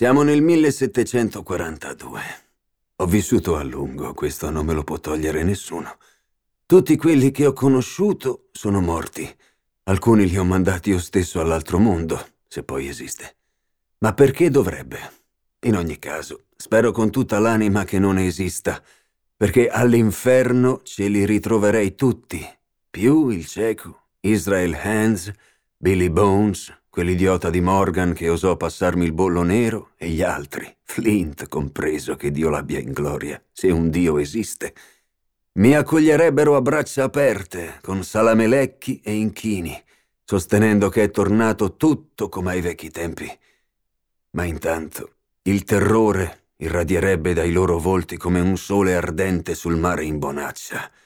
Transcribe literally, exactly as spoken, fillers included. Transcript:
Siamo nel millesettecentoquarantadue. Ho vissuto a lungo, questo non me lo può togliere nessuno. Tutti quelli che ho conosciuto sono morti. Alcuni li ho mandati io stesso all'altro mondo, se poi esiste. Ma perché dovrebbe? In ogni caso, spero con tutta l'anima che non esista, perché all'inferno ce li ritroverei tutti, più il cieco, Israel Hands, Billy Bones, quell'idiota di Morgan che osò passarmi il bollo nero e gli altri, Flint compreso, che Dio l'abbia in gloria, se un Dio esiste. Mi accoglierebbero a braccia aperte, con salamelecchi e inchini, sostenendo che è tornato tutto come ai vecchi tempi. Ma intanto il terrore irradierebbe dai loro volti come un sole ardente sul mare in bonaccia.